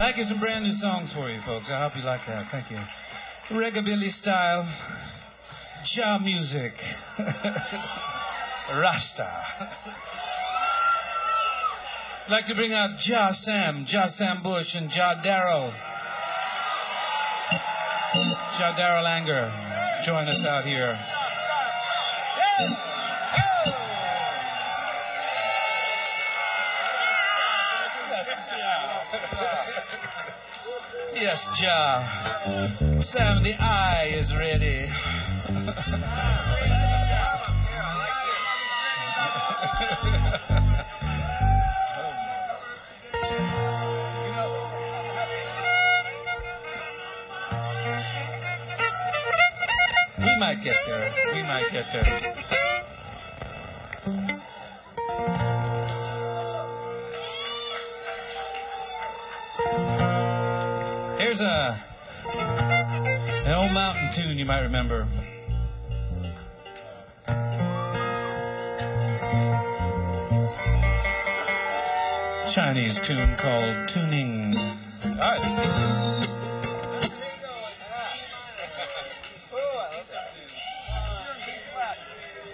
Here's some brand new songs for you folks. I hope you like that. Thank you. Reggae style, Jah music, Rasta. I'd like to bring out Jah Sam Bush, and Jah Darrell Anger. Join us out here. Yes, Jah. Sam the Eye is ready. We might get there. We might get there. Here's an old mountain tune you might remember. Chinese tune called Tuning. All right.